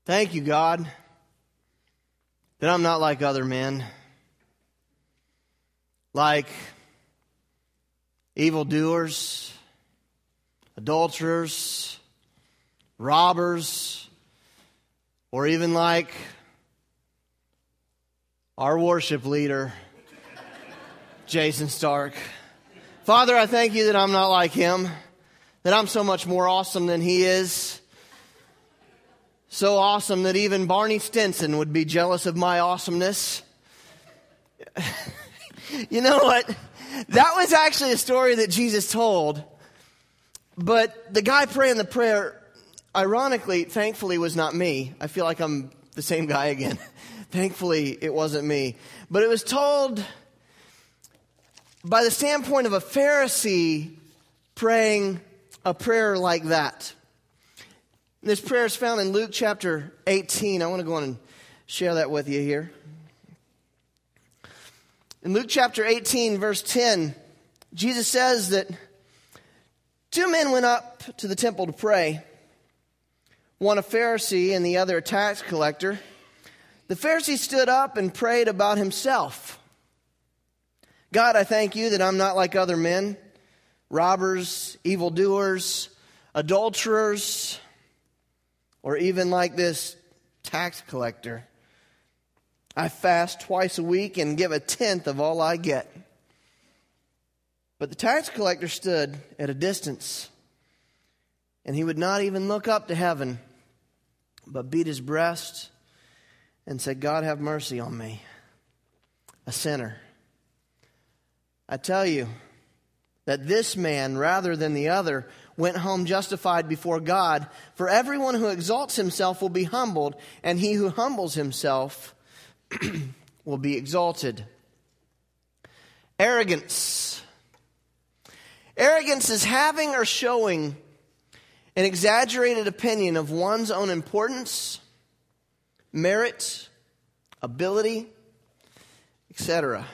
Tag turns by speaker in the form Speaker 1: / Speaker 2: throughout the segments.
Speaker 1: Thank you, God, that I'm not like other men, like evildoers, adulterers, robbers, or even like our worship leader, Jason Stark. Father, I thank you that I'm not like him, that I'm so much more awesome than he is. So awesome that even Barney Stinson would be jealous of my awesomeness. You know what? That was actually a story that Jesus told. But the guy praying the prayer, ironically, thankfully, was not me. I feel like I'm the same guy again. Thankfully, it wasn't me. But it was told by the standpoint of a Pharisee praying a prayer like that. This prayer is found in Luke chapter 18. I want to go on and share that with you here. In Luke chapter 18, verse 10, Jesus says that 2 men went up to the temple to pray, one a Pharisee and the other a tax collector. The Pharisee stood up and prayed about himself. God, I thank you that I'm not like other men, robbers, evildoers, adulterers, or even like this tax collector. I fast twice a week and give 1/10 of all I get. But the tax collector stood at a distance, and he would not even look up to heaven, but beat his breast and said, God, have mercy on me, a sinner. I tell you that this man, rather than the other, went home justified before God. For everyone who exalts himself will be humbled, and he who humbles himself will be exalted. Arrogance. Arrogance is having or showing an exaggerated opinion of one's own importance, merit, ability, etc.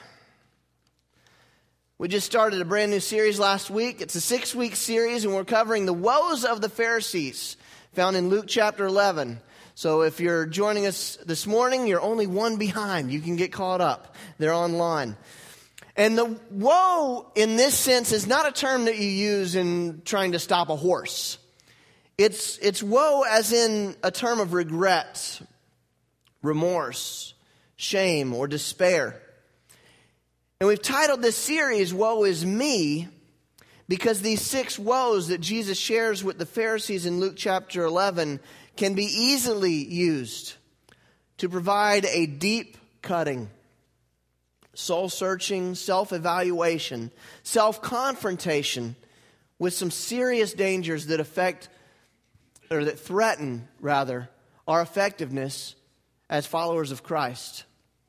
Speaker 1: We just started a brand new series last week. It's a 6-week series, and we're covering the woes of the Pharisees, found in Luke chapter 11. So if you're joining us this morning, you're only one behind. You can get caught up. They're online. And the woe in this sense is not a term that you use in trying to stop a horse. It's woe as in a term of regret, remorse, shame, or despair. And we've titled this series, Woe is Me, because these 6 woes that Jesus shares with the Pharisees in Luke chapter 11 can be easily used to provide a deep-cutting, soul-searching, self-evaluation, self-confrontation with some serious dangers that threaten our effectiveness as followers of Christ.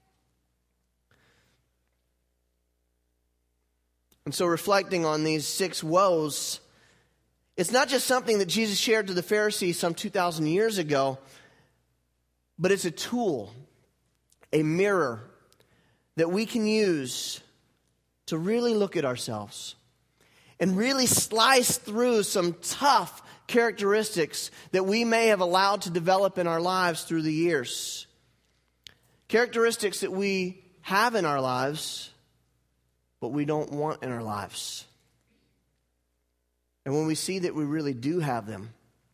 Speaker 1: And so reflecting on these 6 woes, it's not just something that Jesus shared to the Pharisees some 2,000 years ago, but it's a tool, a mirror that we can use to really look at ourselves and really slice through some tough characteristics that we may have allowed to develop in our lives through the years. Characteristics that we have in our lives, but we don't want in our lives. And when we see that we really do have them,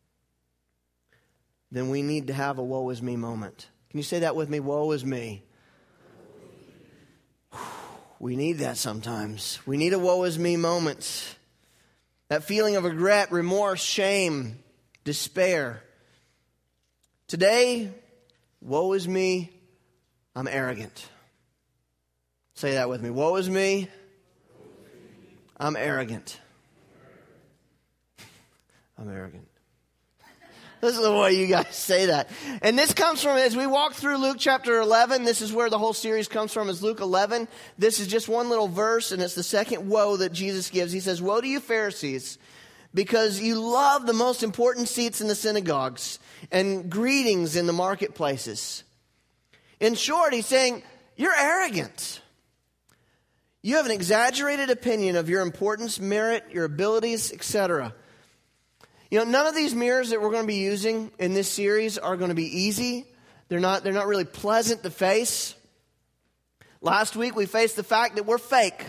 Speaker 1: then we need to have a woe is me moment. Can you say that with me? Woe is me. We need that sometimes. We need a woe is me moment. That feeling of regret, remorse, shame, despair. Today, woe is me, I'm arrogant. Say that with me. Woe is me, I'm arrogant. I'm arrogant. This is the way you guys say that. And this comes from, as we walk through Luke chapter 11, this is where the whole series comes from, is Luke 11. This is just one little verse, and it's the second woe that Jesus gives. He says, woe to you Pharisees, because you love the most important seats in the synagogues and greetings in the marketplaces. In short, he's saying, you're arrogant. You have an exaggerated opinion of your importance, merit, your abilities, etc. None of these mirrors that we're going to be using in this series are going to be easy. They're not really pleasant to face. Last week we faced the fact that we're fake.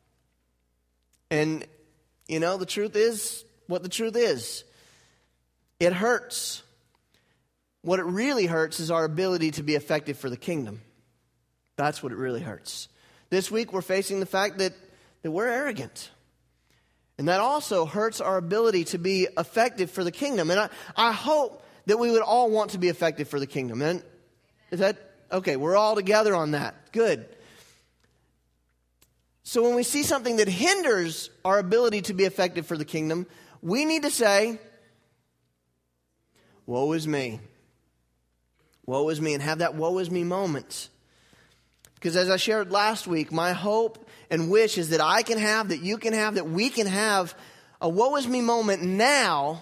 Speaker 1: And, the truth is what the truth is. It hurts. What it really hurts is our ability to be effective for the kingdom. That's what it really hurts. This week we're facing the fact that we're arrogant. And that also hurts our ability to be effective for the kingdom. And I hope that we would all want to be effective for the kingdom. And is that okay? We're all together on that. Good. So when we see something that hinders our ability to be effective for the kingdom, we need to say, woe is me. Woe is me. And have that woe is me moment. Because as I shared last week, my hope and wish is that I can have, that you can have, that we can have a woe is me moment now,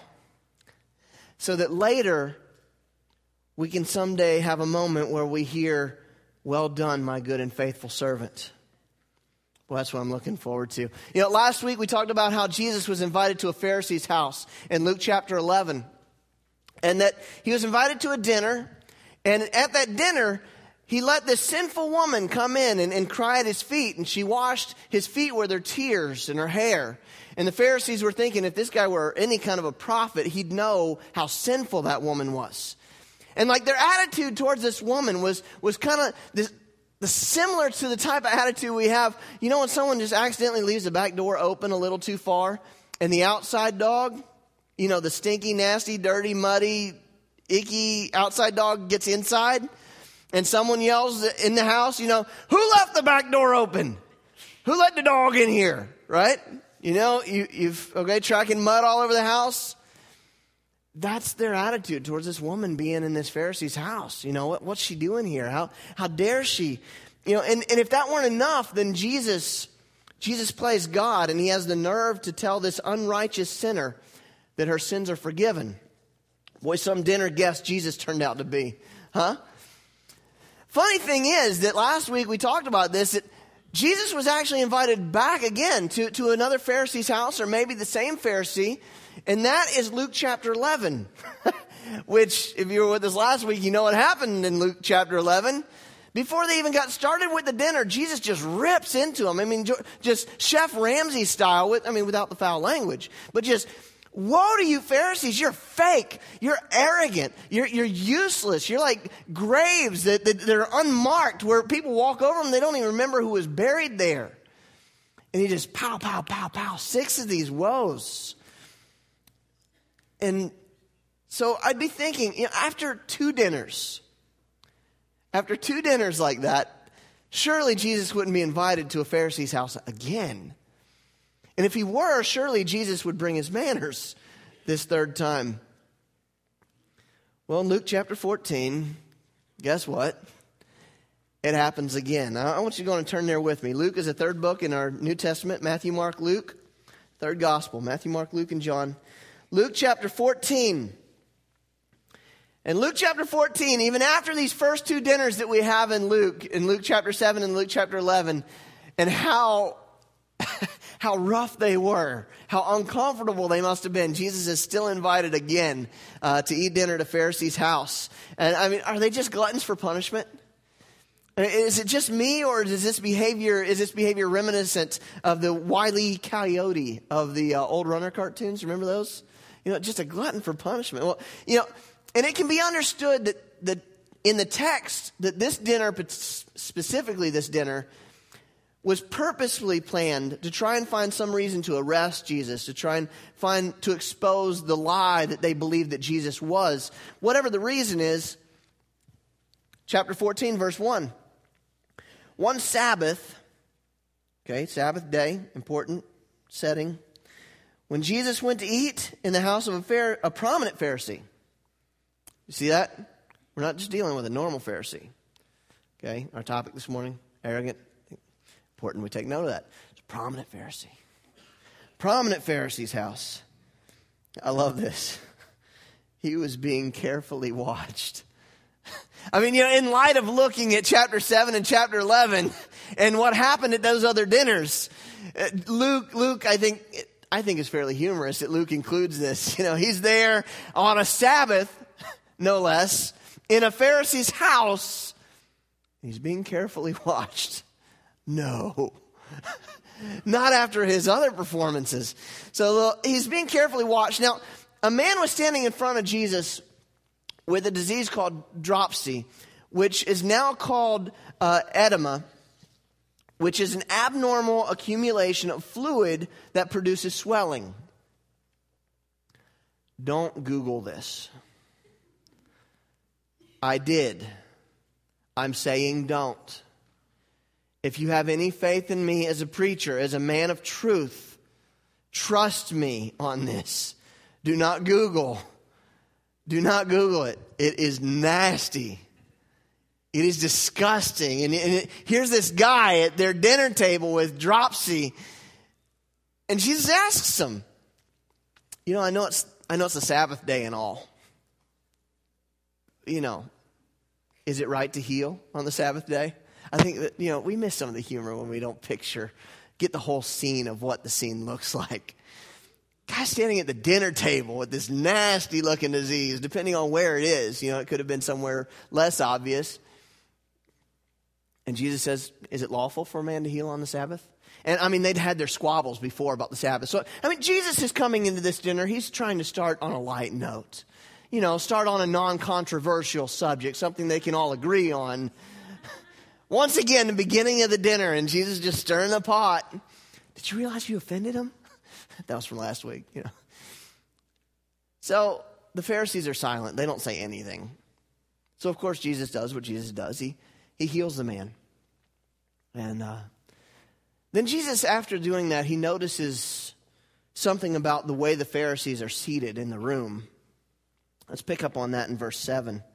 Speaker 1: so that later we can someday have a moment where we hear, well done, my good and faithful servant. Well, that's what I'm looking forward to. Last week we talked about how Jesus was invited to a Pharisee's house in Luke chapter 11. And that he was invited to a dinner. And at that dinner, he let this sinful woman come in and cry at his feet. And she washed his feet with her tears and her hair. And the Pharisees were thinking if this guy were any kind of a prophet, he'd know how sinful that woman was. And their attitude towards this woman was kind of this, similar to the type of attitude we have. When someone just accidentally leaves the back door open a little too far, and the outside dog, the stinky, nasty, dirty, muddy, icky outside dog gets inside, and someone yells in the house, who left the back door open? Who let the dog in here? Right? You've tracking mud all over the house. That's their attitude towards this woman being in this Pharisee's house. What's she doing here? How dare she? And if that weren't enough, then Jesus plays God, and he has the nerve to tell this unrighteous sinner that her sins are forgiven. Boy, some dinner guest Jesus turned out to be. Huh? Funny thing is that last week we talked about this, that Jesus was actually invited back again to another Pharisee's house, or maybe the same Pharisee. And that is Luke chapter 11, which, if you were with us last week, you know what happened in Luke chapter 11. Before they even got started with the dinner, Jesus just rips into them. Just Chef Ramsay style, without the foul language. But just, woe to you Pharisees, you're fake, you're arrogant, you're useless, you're like graves that are unmarked, where people walk over them, they don't even remember who was buried there. And he just pow, pow, pow, pow, 6 of these woes. And so I'd be thinking, after 2 dinners like that, surely Jesus wouldn't be invited to a Pharisee's house again. And if he were, surely Jesus would bring his manners this 3rd time. Well, in Luke chapter 14, guess what? It happens again. I want you to go and turn there with me. Luke is the 3rd book in our New Testament. Matthew, Mark, Luke. 3rd gospel. Matthew, Mark, Luke, and John. Luke chapter 14. In Luke chapter 14, even after these first 2 dinners that we have in Luke chapter 7 and Luke chapter 11, and how rough they were, how uncomfortable they must have been, Jesus is still invited again to eat dinner at a Pharisee's house. And are they just gluttons for punishment? Is it just me, or is this behavior reminiscent of the Wile E. Coyote of the old Runner cartoons? Remember those? Just a glutton for punishment. Well, and it can be understood that in the text that this dinner, specifically this dinner, was purposefully planned to try and find some reason to arrest Jesus, to try and to expose the lie that they believed that Jesus was. Whatever the reason is, chapter 14, verse 1. One Sabbath, Sabbath day, important setting, when Jesus went to eat in the house of a prominent Pharisee. You see that? We're not just dealing with a normal Pharisee. Okay, our topic this morning, arrogant. Important we take note of that. It's a prominent Pharisee. Prominent Pharisee's house. I love this. He was being carefully watched. In light of looking at chapter 7 and chapter 11 and what happened at those other dinners, Luke, I think I think is fairly humorous that Luke includes this. He's there on a Sabbath, no less, in a Pharisee's house. He's being carefully watched. No. Not after his other performances. So he's being carefully watched. Now, a man was standing in front of Jesus with a disease called dropsy, which is now called edema, which is an abnormal accumulation of fluid that produces swelling. Don't Google this. I did. I'm saying don't. If you have any faith in me as a preacher, as a man of truth, trust me on this. Do not Google. Do not Google it. It is nasty. It is disgusting. And here's this guy at their dinner table with dropsy. And Jesus asks him, I know it's a Sabbath day and all. Is it right to heal on the Sabbath day? I think that, we miss some of the humor when we don't get the whole scene of what the scene looks like. Guy standing at the dinner table with this nasty looking disease, depending on where it is. It could have been somewhere less obvious. And Jesus says, is it lawful for a man to heal on the Sabbath? And they'd had their squabbles before about the Sabbath. So, Jesus is coming into this dinner. He's trying to start on a light note. Start on a non-controversial subject, something they can all agree on. Once again, the beginning of the dinner, and Jesus just stirring the pot. Did you realize you offended him? That was from last week, So the Pharisees are silent. They don't say anything. So, of course, Jesus does what Jesus does. He heals the man. And then Jesus, after doing that, he notices something about the way the Pharisees are seated in the room. Let's pick up on that in verse 7.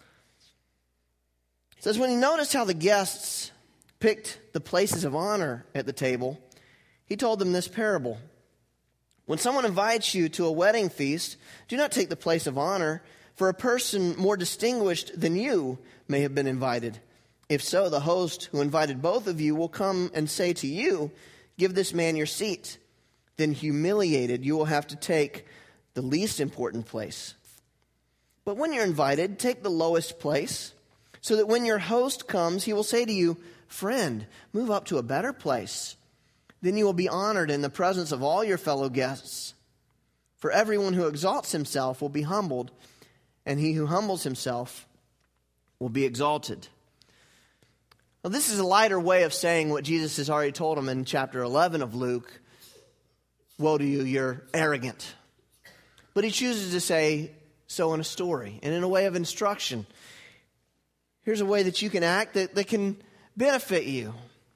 Speaker 1: It says, when he noticed how the guests picked the places of honor at the table, he told them this parable. When someone invites you to a wedding feast, do not take the place of honor, for a person more distinguished than you may have been invited. If so, the host who invited both of you will come and say to you, give this man your seat. Then humiliated, you will have to take the least important place. But when you're invited, take the lowest place, so that when your host comes, he will say to you, friend, move up to a better place. Then you will be honored in the presence of all your fellow guests. For everyone who exalts himself will be humbled, and he who humbles himself will be exalted. Well, this is a lighter way of saying what Jesus has already told him in chapter 11 of Luke. Woe to you, you're arrogant. But he chooses to say so in a story and in a way of instruction. Here's a way that you can act that can benefit you.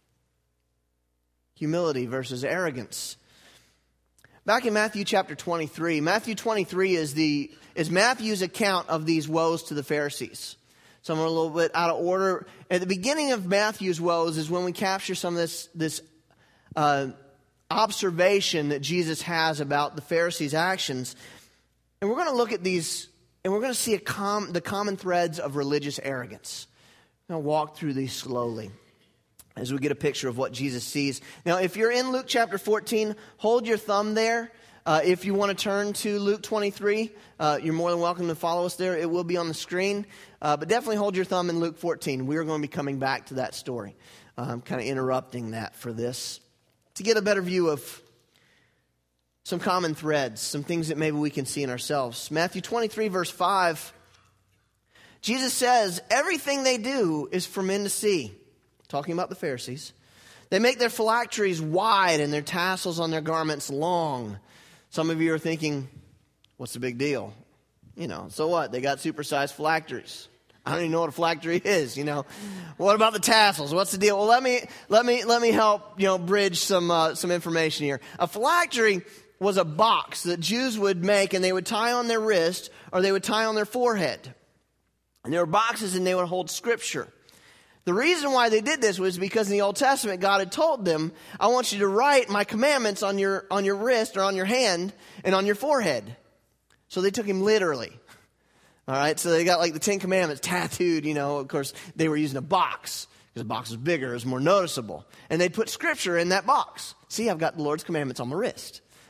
Speaker 1: Humility versus arrogance. Back in Matthew chapter 23, Matthew 23 is Matthew's account of these woes to the Pharisees. Some are a little bit out of order. At the beginning of Matthew's woes is when we capture some of this observation that Jesus has about the Pharisees' actions. And we're going to look at these, and we're going to see the common threads of religious arrogance. I'm going to walk through these slowly as we get a picture of what Jesus sees. Now, if you're in Luke chapter 14, hold your thumb there. If you want to turn to Luke 23, you're more than welcome to follow us there. It will be on the screen. But definitely hold your thumb in Luke 14. We're going to be coming back to that story. I'm kind of interrupting that for this to get a better view of some common threads, some things that maybe we can see in ourselves. Matthew 23, verse 5, Jesus says, everything they do is for men to see. Talking about the Pharisees. They make their phylacteries wide and their tassels on their garments long. Some of you are thinking, what's the big deal? So what? They got supersized phylacteries. I don't even know what a phylactery is, What about the tassels? What's the deal? Well, let me help, bridge some information here. A phylactery was a box that Jews would make, and they would tie on their wrist or they would tie on their forehead. And there were boxes, and they would hold scripture. The reason why they did this was because in the Old Testament, God had told them, I want you to write my commandments on your wrist or on your hand and on your forehead. So they took him literally. All right, so they got like the 10 Commandments tattooed, Of course, they were using a box because the box was bigger, it was more noticeable. And they'd put scripture in that box. See, I've got the Lord's commandments on my wrist.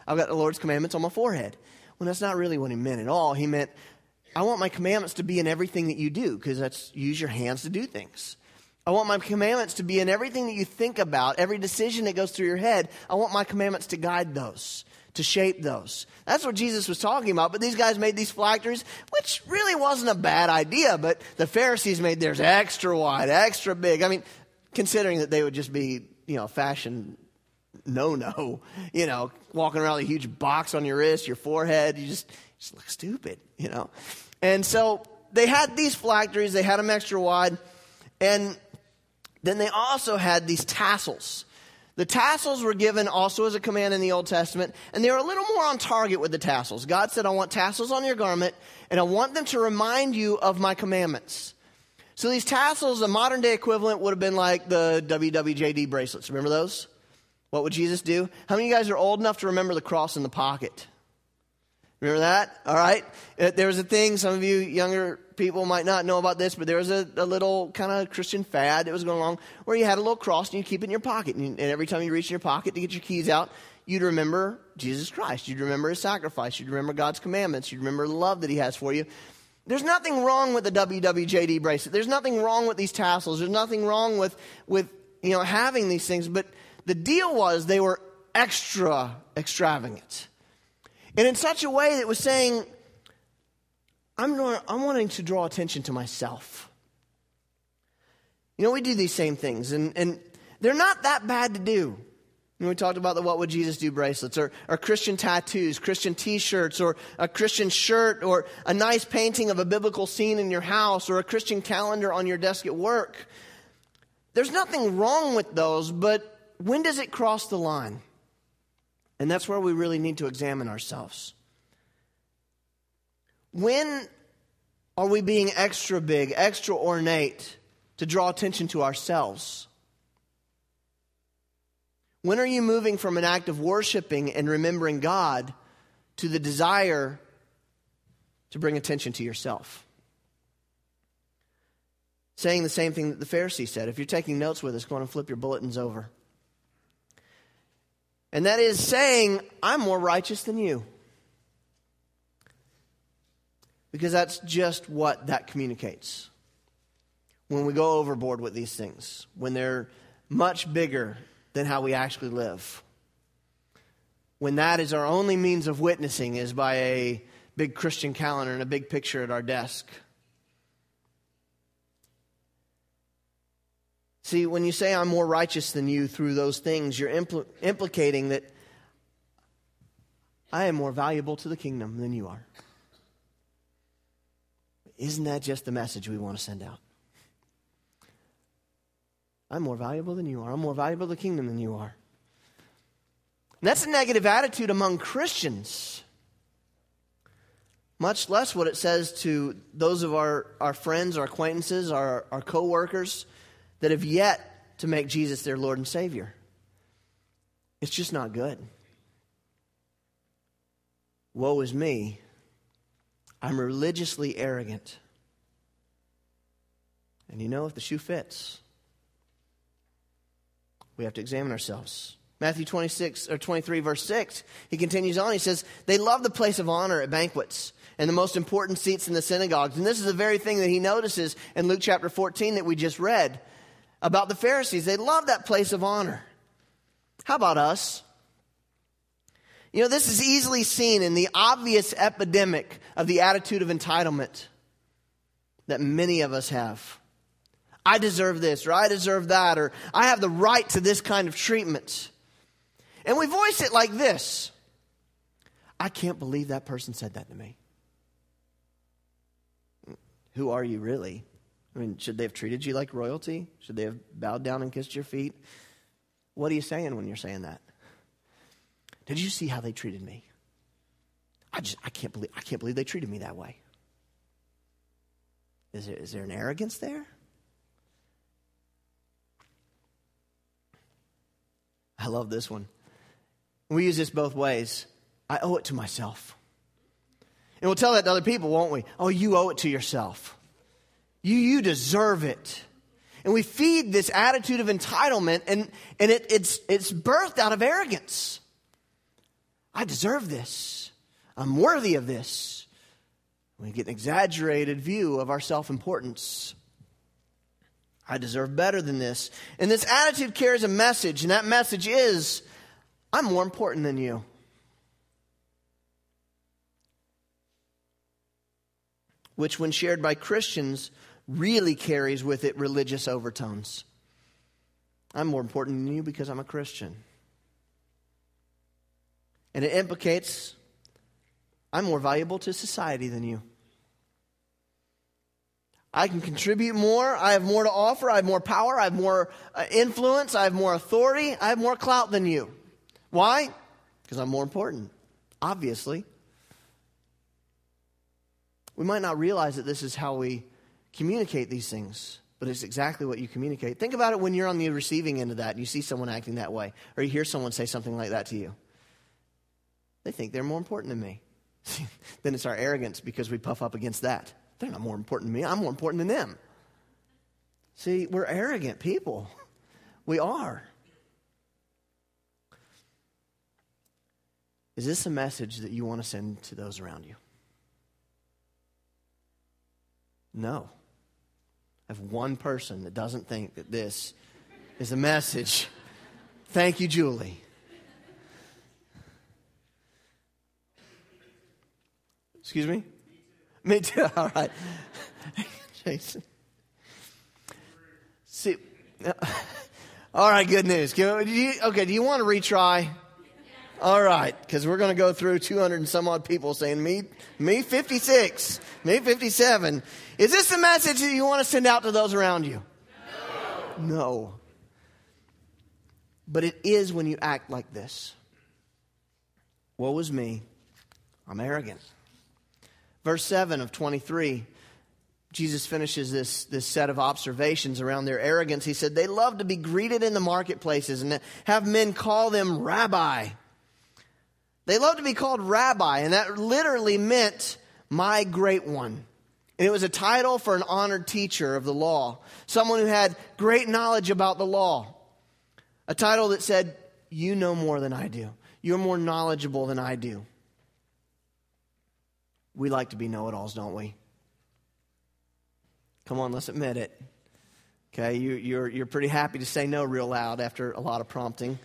Speaker 1: I've got the Lord's commandments on my forehead. Well, that's not really what he meant at all. He meant, I want my commandments to be in everything that you do, because you use your hands to do things. I want my commandments to be in everything that you think about, every decision that goes through your head. I want my commandments to guide those, to shape those. That's what Jesus was talking about. But these guys made these phylacteries, which really wasn't a bad idea. But the Pharisees made theirs extra wide, extra big. I mean, considering that they would just be, fashion no, walking around with a huge box on your wrist, your forehead. You just look stupid, And so they had these phylacteries. They had them extra wide. And then they also had these tassels. The tassels were given also as a command in the Old Testament, and they were a little more on target with the tassels. God said, I want tassels on your garment, and I want them to remind you of my commandments. So these tassels, a modern day equivalent would have been like the WWJD bracelets. Remember those? What would Jesus do? How many of you guys are old enough to remember the cross in the pocket? Remember that? All right. There was a thing, some of you younger people might not know about this, but there was a little kind of Christian fad that was going along where you had a little cross and you keep it in your pocket. And every time you reach in your pocket to get your keys out, you'd remember Jesus Christ. You'd remember his sacrifice. You'd remember God's commandments. You'd remember the love that he has for you. There's nothing wrong with the WWJD bracelet. There's nothing wrong with these tassels. There's nothing wrong with having these things. But the deal was they were extravagant. And in such a way that was saying, I'm wanting to draw attention to myself. We do these same things, and they're not that bad to do. We talked about the What Would Jesus Do bracelets, or Christian tattoos, Christian t-shirts, or a Christian shirt, or a nice painting of a biblical scene in your house, or a Christian calendar on your desk at work. There's nothing wrong with those, but when does it cross the line? And that's where we really need to examine ourselves. When are we being extra big, extra ornate to draw attention to ourselves? When are you moving from an act of worshiping and remembering God to the desire to bring attention to yourself? Saying the same thing that the Pharisees said. If you're taking notes with us, go on and flip your bulletins over. And that is saying, I'm more righteous than you. Because that's just what that communicates. When we go overboard with these things, when they're much bigger than how we actually live. When that is our only means of witnessing is by a big Christian calendar and a big picture at our desk. See, when you say I'm more righteous than you through those things, you're implicating that I am more valuable to the kingdom than you are. Isn't that just the message we want to send out? I'm more valuable than you are. I'm more valuable to the kingdom than you are. And that's a negative attitude among Christians. Much less what it says to those of our friends, our acquaintances, our co-workers that have yet to make Jesus their Lord and Savior. It's just not good. Woe is me. I'm religiously arrogant. And if the shoe fits, we have to examine ourselves. Matthew 23, verse 6, he continues on. He says, they love the place of honor at banquets and the most important seats in the synagogues. And this is the very thing that he notices in Luke chapter 14 that we just read about the Pharisees. They love that place of honor. How about us? This is easily seen in the obvious epidemic of the attitude of entitlement that many of us have. I deserve this, or I deserve that, or I have the right to this kind of treatment. And we voice it like this. I can't believe that person said that to me. Who are you really? Should they have treated you like royalty? Should they have bowed down and kissed your feet? What are you saying when you're saying that? Did you see how they treated me? I can't believe they treated me that way. Is there an arrogance there? I love this one. We use this both ways. I owe it to myself. And we'll tell that to other people, won't we? Oh, you owe it to yourself. You deserve it. And we feed this attitude of entitlement, and it's birthed out of arrogance. I deserve this. I'm worthy of this. We get an exaggerated view of our self-importance. I deserve better than this. And this attitude carries a message, and that message is, I'm more important than you. Which, when shared by Christians, really carries with it religious overtones. I'm more important than you because I'm a Christian. And it implicates, I'm more valuable to society than you. I can contribute more. I have more to offer. I have more power. I have more influence. I have more authority. I have more clout than you. Why? Because I'm more important, obviously. We might not realize that this is how we communicate these things, but it's exactly what you communicate. Think about it when you're on the receiving end of that and you see someone acting that way, or you hear someone say something like that to you. They think they're more important than me. Then it's our arrogance because we puff up against that. They're not more important than me. I'm more important than them. See, we're arrogant people. We are. Is this a message that you want to send to those around you? No. I have one person that doesn't think that this is a message. Thank you, Julie. Excuse me? Me too. All right. Jason. See. All right, good news. Do you want to retry? All right, because we're going to go through 200 and some odd people saying, me 56, me 57. Is this the message that you want to send out to those around you? No. But it is when you act like this. Woe is me. I'm arrogant. Verse 7 of 23, Jesus finishes this set of observations around their arrogance. He said, they love to be greeted in the marketplaces and have men call them rabbi. They love to be called rabbi, and that literally meant my great one. And it was a title for an honored teacher of the law, someone who had great knowledge about the law. A title that said, you know more than I do. You're more knowledgeable than I do. We like to be know-it-alls, don't we? Come on, let's admit it. Okay, you're pretty happy to say no real loud after a lot of prompting.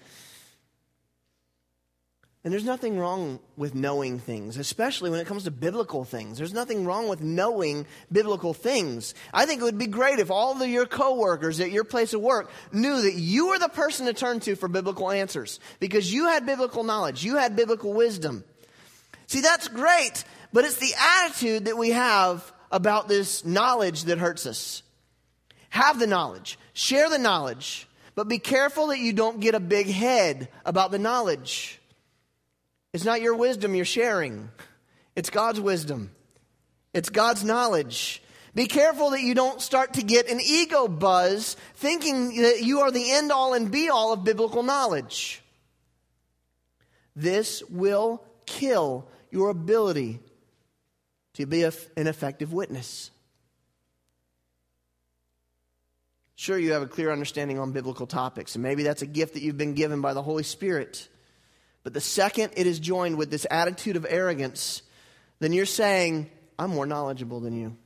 Speaker 1: And there's nothing wrong with knowing things, especially when it comes to biblical things. There's nothing wrong with knowing biblical things. I think it would be great if all of your coworkers at your place of work knew that you were the person to turn to for biblical answers because you had biblical knowledge, you had biblical wisdom. See, that's great, but it's the attitude that we have about this knowledge that hurts us. Have the knowledge, share the knowledge, but be careful that you don't get a big head about the knowledge. It's not your wisdom you're sharing. It's God's wisdom. It's God's knowledge. Be careful that you don't start to get an ego buzz thinking that you are the end all and be all of biblical knowledge. This will kill your ability to be an effective witness. Sure, you have a clear understanding on biblical topics, and maybe that's a gift that you've been given by the Holy Spirit. But the second it is joined with this attitude of arrogance, then you're saying, I'm more knowledgeable than you.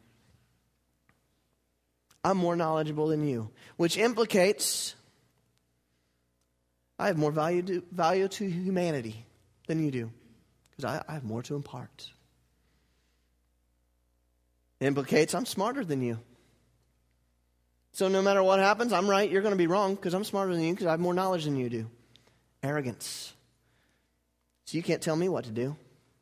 Speaker 1: I'm more knowledgeable than you. Which implicates, I have more value to humanity than you do. Because I have more to impart. It implicates, I'm smarter than you. So no matter what happens, I'm right, you're going to be wrong because I'm smarter than you because I have more knowledge than you do. Arrogance. So you can't tell me what to do.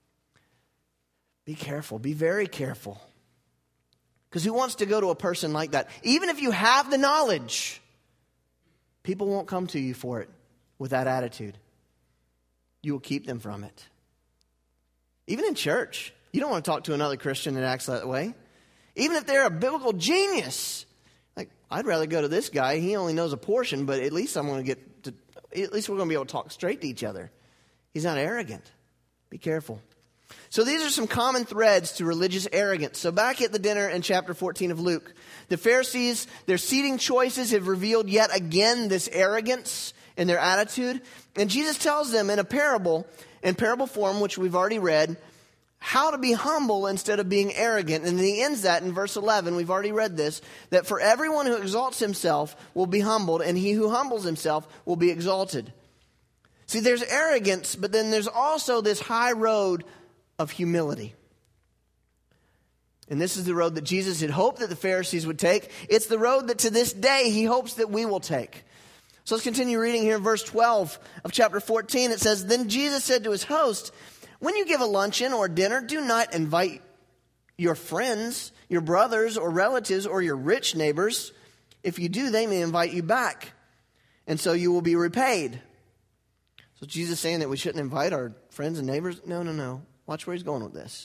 Speaker 1: Be careful. Be very careful. Because who wants to go to a person like that? Even if you have the knowledge, people won't come to you for it with that attitude. You will keep them from it. Even in church, you don't want to talk to another Christian that acts that way. Even if they're a biblical genius. Like, I'd rather go to this guy. He only knows a portion, but at least we're going to be able to talk straight to each other. He's not arrogant. Be careful. So these are some common threads to religious arrogance. So back at the dinner in chapter 14 of Luke, the Pharisees, their seating choices have revealed yet again this arrogance in their attitude. And Jesus tells them in a parable, in parable form, which we've already read, how to be humble instead of being arrogant. And he ends that in verse 11. We've already read this, that for everyone who exalts himself will be humbled, and he who humbles himself will be exalted. See, there's arrogance, but then there's also this high road of humility. And this is the road that Jesus had hoped that the Pharisees would take. It's the road that to this day he hopes that we will take. So let's continue reading here in verse 12 of chapter 14. It says, Then Jesus said to his host, When you give a luncheon or dinner, do not invite your friends, your brothers or relatives, or your rich neighbors. If you do, they may invite you back, and so you will be repaid. So Jesus saying that we shouldn't invite our friends and neighbors? No. Watch where he's going with this.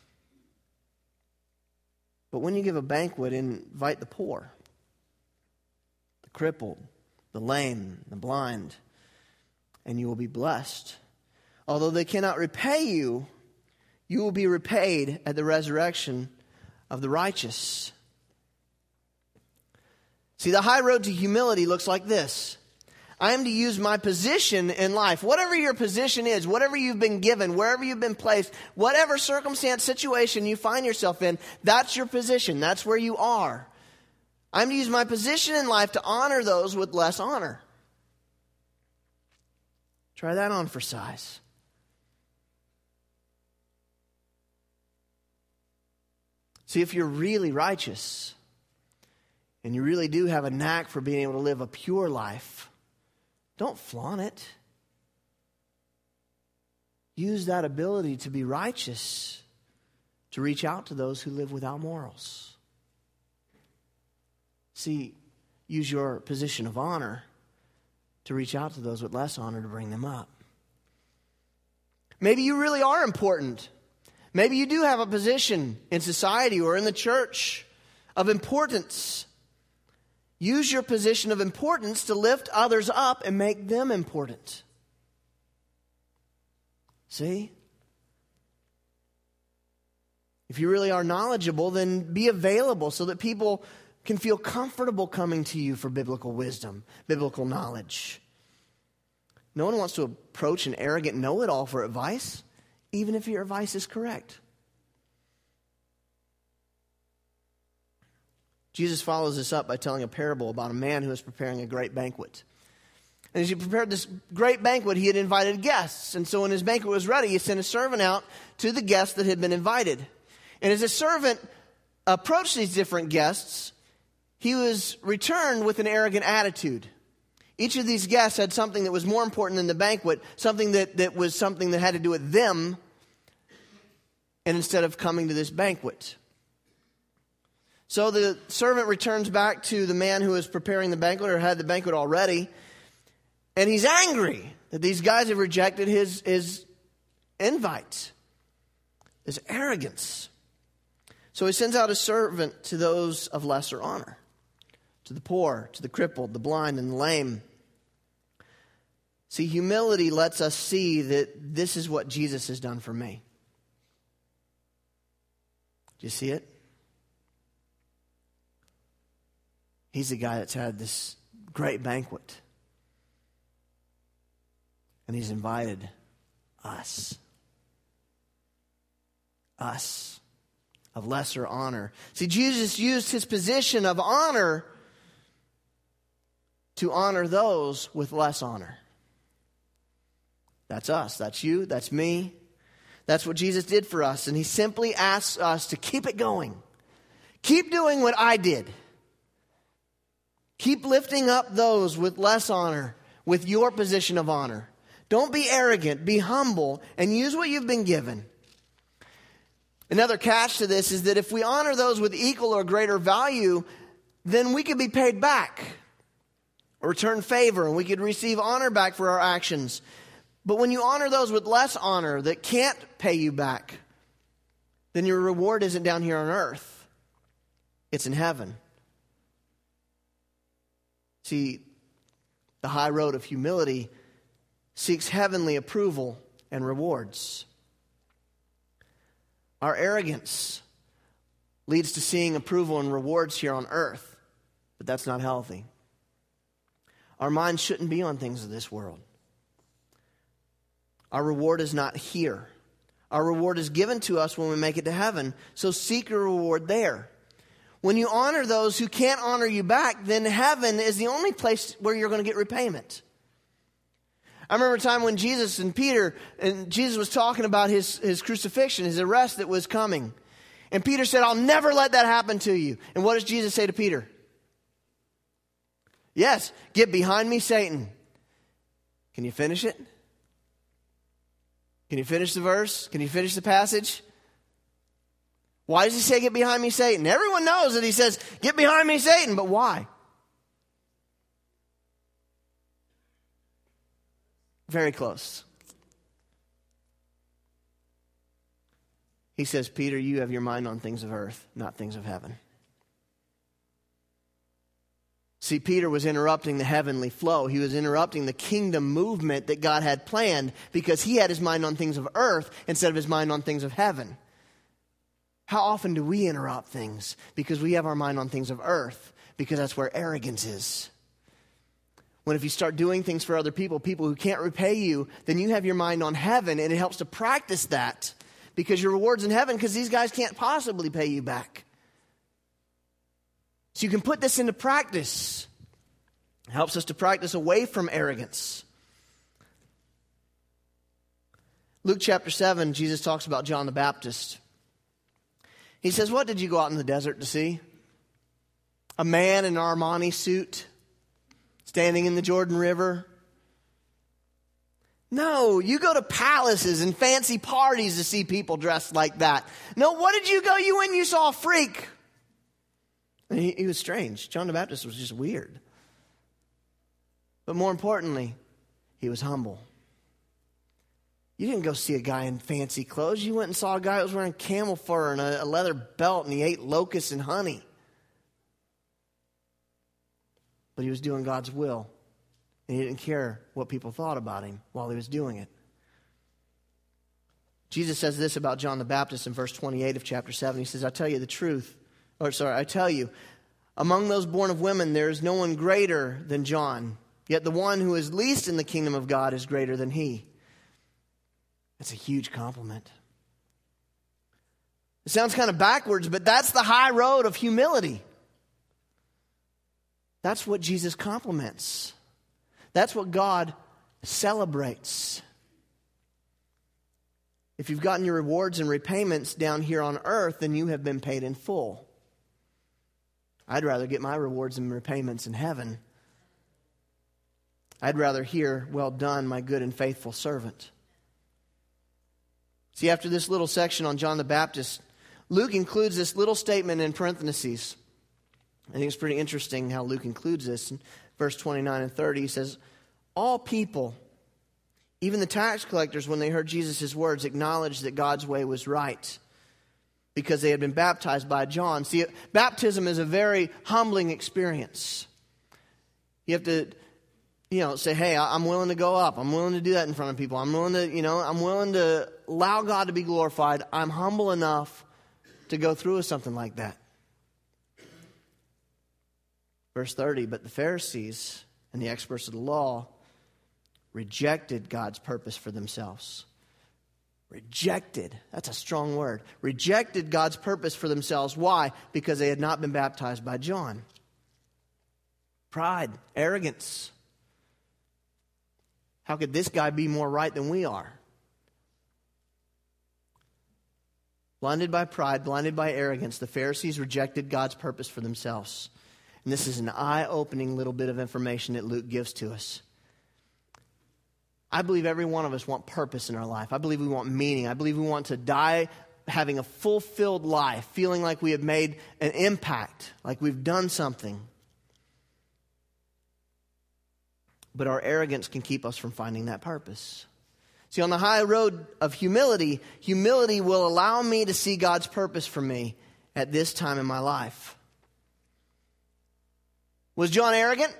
Speaker 1: But when you give a banquet, invite the poor, the crippled, the lame, the blind, and you will be blessed. Although they cannot repay you, you will be repaid at the resurrection of the righteous. See, the high road to humility looks like this. I am to use my position in life. Whatever your position is, whatever you've been given, wherever you've been placed, whatever circumstance, situation you find yourself in, that's your position. That's where you are. I'm to use my position in life to honor those with less honor. Try that on for size. See, if you're really righteous, and you really do have a knack for being able to live a pure life, don't flaunt it. Use that ability to be righteous to reach out to those who live without morals. See, use your position of honor to reach out to those with less honor to bring them up. Maybe you really are important. Maybe you do have a position in society or in the church of importance. Use your position of importance to lift others up and make them important. See? If you really are knowledgeable, then be available so that people can feel comfortable coming to you for biblical wisdom, biblical knowledge. No one wants to approach an arrogant know-it-all for advice, even if your advice is correct. Jesus follows this up by telling a parable about a man who was preparing a great banquet. And as he prepared this great banquet, he had invited guests. And so when his banquet was ready, he sent a servant out to the guests that had been invited. And as the servant approached these different guests, he was returned with an arrogant attitude. Each of these guests had something that was more important than the banquet, something that was something that had to do with them, and instead of coming to this banquet. So the servant returns back to the man who was preparing the banquet or had the banquet already. And he's angry that these guys have rejected his invite. His arrogance. So he sends out a servant to those of lesser honor. To the poor, to the crippled, the blind, and the lame. See, humility lets us see that this is what Jesus has done for me. Do you see it? He's the guy that's had this great banquet. And he's invited us. Us. Of lesser honor. See, Jesus used his position of honor to honor those with less honor. That's us. That's you. That's me. That's what Jesus did for us. And he simply asks us to keep it going. Keep doing what I did. Keep lifting up those with less honor with your position of honor. Don't be arrogant. Be humble and use what you've been given. Another catch to this is that if we honor those with equal or greater value, then we could be paid back or return favor, and we could receive honor back for our actions. But when you honor those with less honor that can't pay you back, then your reward isn't down here on earth. It's in heaven. See, the high road of humility seeks heavenly approval and rewards. Our arrogance leads to seeing approval and rewards here on earth, but that's not healthy. Our minds shouldn't be on things of this world. Our reward is not here. Our reward is given to us when we make it to heaven. So seek your reward there. When you honor those who can't honor you back, then heaven is the only place where you're going to get repayment. I remember a time when Jesus was talking about his crucifixion, his arrest that was coming. And Peter said, I'll never let that happen to you. And what does Jesus say to Peter? Yes, get behind me, Satan. Can you finish it? Can you finish the verse? Can you finish the passage? Why does he say, get behind me, Satan? Everyone knows that he says, get behind me, Satan. But why? Very close. He says, Peter, you have your mind on things of earth, not things of heaven. See, Peter was interrupting the heavenly flow. He was interrupting the kingdom movement that God had planned because he had his mind on things of earth instead of his mind on things of heaven. How often do we interrupt things? Because we have our mind on things of earth, because that's where arrogance is. When if you start doing things for other people who can't repay you, then you have your mind on heaven, and it helps to practice that because your reward's in heaven because these guys can't possibly pay you back. So you can put this into practice. It helps us to practice away from arrogance. Luke chapter 7, Jesus talks about John the Baptist. He says, what did you go out in the desert to see? A man in an Armani suit standing in the Jordan River? No, you go to palaces and fancy parties to see people dressed like that. No, what did you go? You went and you saw a freak. And he was strange. John the Baptist was just weird. But more importantly, he was humble. You didn't go see a guy in fancy clothes. You went and saw a guy that was wearing camel fur and a leather belt, and he ate locusts and honey. But he was doing God's will, and he didn't care what people thought about him while he was doing it. Jesus says this about John the Baptist in verse 28 of chapter 7. He says, I tell you, among those born of women, there is no one greater than John. Yet the one who is least in the kingdom of God is greater than he. That's a huge compliment. It sounds kind of backwards, but that's the high road of humility. That's what Jesus compliments. That's what God celebrates. If you've gotten your rewards and repayments down here on earth, then you have been paid in full. I'd rather get my rewards and repayments in heaven. I'd rather hear, well done, my good and faithful servant. See, after this little section on John the Baptist, Luke includes this little statement in parentheses. I think it's pretty interesting how Luke includes this. In verse 29 and 30, he says, all people, even the tax collectors, when they heard Jesus' words, acknowledged that God's way was right because they had been baptized by John. See, baptism is a very humbling experience. You have to, say, hey, I'm willing to go up. I'm willing to do that in front of people. I'm willing to allow God to be glorified. I'm humble enough to go through with something like that. Verse 30, but the Pharisees and the experts of the law rejected God's purpose for themselves. Rejected. That's a strong word. Rejected God's purpose for themselves. Why? Because they had not been baptized by John. Pride, arrogance. How could this guy be more right than we are? Blinded by pride, blinded by arrogance, the Pharisees rejected God's purpose for themselves. And this is an eye-opening little bit of information that Luke gives to us. I believe every one of us want purpose in our life. I believe we want meaning. I believe we want to die having a fulfilled life, feeling like we have made an impact, like we've done something. But our arrogance can keep us from finding that purpose. See, on the high road of humility, humility will allow me to see God's purpose for me at this time in my life. Was John arrogant?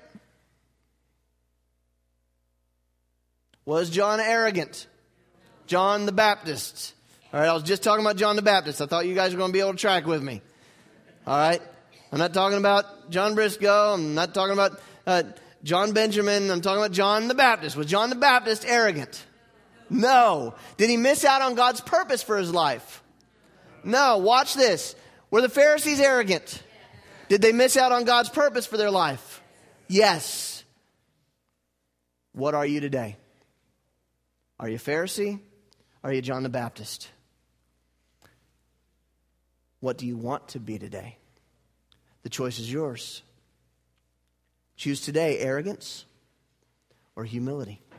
Speaker 1: Was John arrogant? John the Baptist. All right, I was just talking about John the Baptist. I thought you guys were going to be able to track with me. All right? I'm not talking about John Briscoe. I'm not talking about John Benjamin. I'm talking about John the Baptist. Was John the Baptist arrogant? No. Did he miss out on God's purpose for his life? No. Watch this. Were the Pharisees arrogant? Did they miss out on God's purpose for their life? Yes. What are you today? Are you a Pharisee? Are you John the Baptist? What do you want to be today? The choice is yours. Choose today arrogance or humility.